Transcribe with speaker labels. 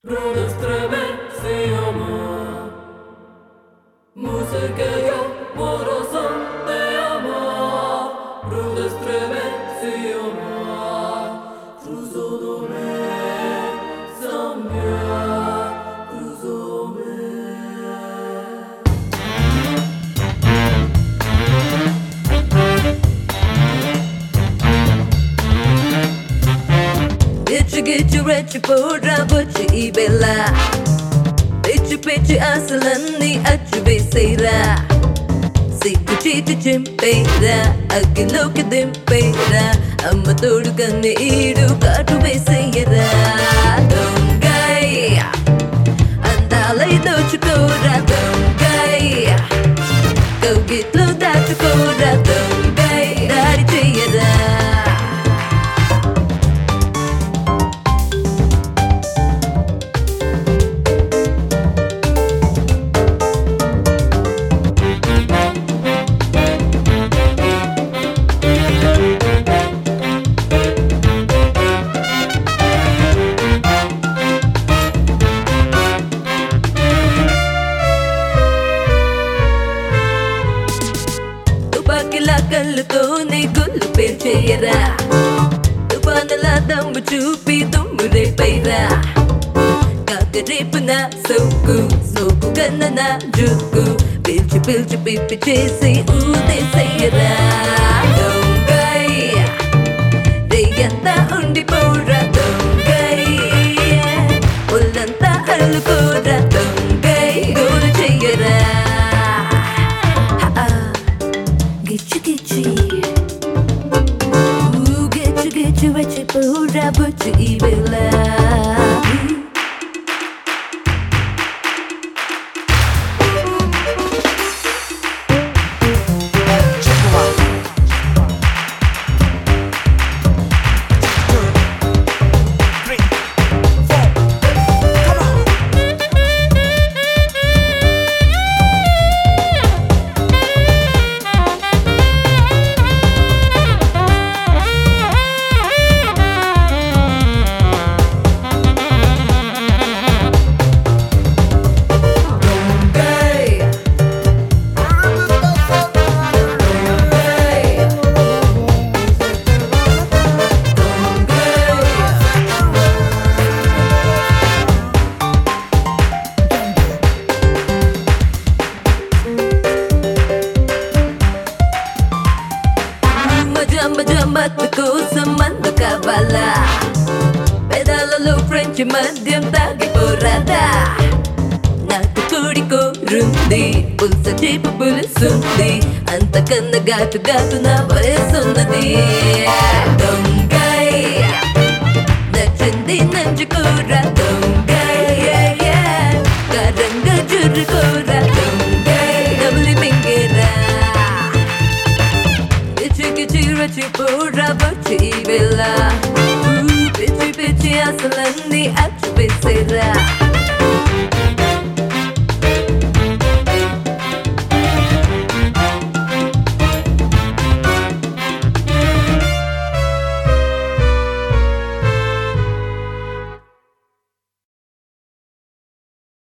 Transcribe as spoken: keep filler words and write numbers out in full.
Speaker 1: Rude stremezi ama Muzykę moroso te ama Rude stremezi ama Cruzodome Zambia Cruzome Get you, get you, ready for Rabuchi Ibela Pichu, pichu, asalani, achu, beseira Siku, chitu, chimpera Agiloki, dimpera Amma, todu, kanne, idu, katu, beseira Dongai Andalai, dochu, kora, dongai Go get low, dachu, kora, dongai Dari, cheyera కళ్ళతోనే గుళ్ళు పేర్చేయరా తుఫానులా దమ్ము చూపి తుమ్మురే పైరా కాకరేపు నా సోకు సోకు కన్న నా జుక్కు పిలిచి పిలిచి పిప్పి చేసి ఊదేసయ్యరా దొంగై రేయంతా ఉండిపోరా దొంగై ఒళ్ళంతా అల్లుకోరా దొంగై గోరు చెయ్యరా Ooh, get you, get you, get you, pura, but you even lie. Mata కోసం మందు కావాలా పెదాలలో ఫ్రెంచ్ మద్యం తాగి పోరాదా నాకు కోడి కోరుంది పులుస చేప పులుసుంది అంతకన్నా గాటు గాటు నా వయసున్నది దొంగై నచ్చింది నంచుకోరా దొంగై కారంగా చుర్రుకోరా దొంగై డబులి మింగేరా Pichi pura bochi bella Ooh, pichi pichi asalani achu besera